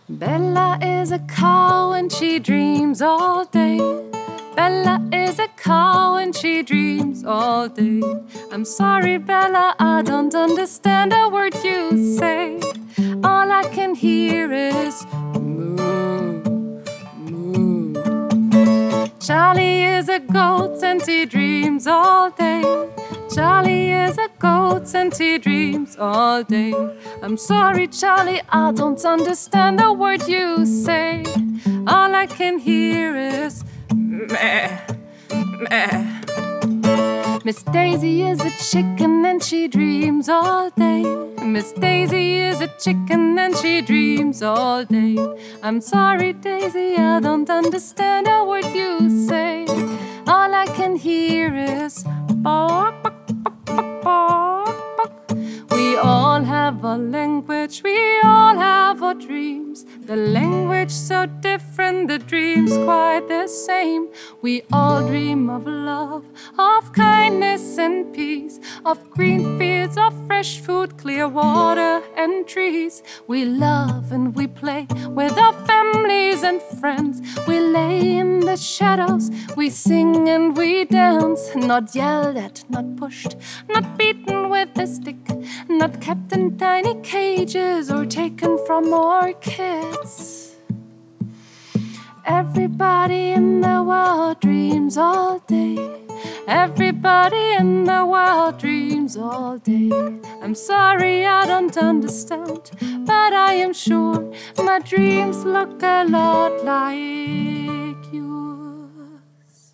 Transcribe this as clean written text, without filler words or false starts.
Bella is a cow and she dreams all day. Bella is a cow and she dreams all day. I'm sorry, Bella, I don't understand a word you say. All I can hear is moo, moo. Charlie is a goat and he dreams all day. Charlie is a goat and he dreams all day. I'm sorry, Charlie, I don't understand a word you say. All I can hear is meh, meh. Miss Daisy is a chicken and she dreams all day. Miss Daisy is a chicken and she dreams all day. I'm sorry, Daisy, I don't understand a word you say. All I can hear is bark, bark, bark, bark, bark, bark. We all have a language, we all have our dreams. The language so different, the dreams quite the same. We all dream of love, of kindness and peace, of green fields, of fresh food, clear water and trees. We love and we play with our families and friends. We lay in the shadows, we sing and we dance. Not yelled at, not pushed, not beaten with a stick, not kept in tiny cages or taken from our kids. Everybody in the world dreams all day. Everybody in the world dreams all day. I'm sorry I don't understand, but I am sure my dreams look a lot like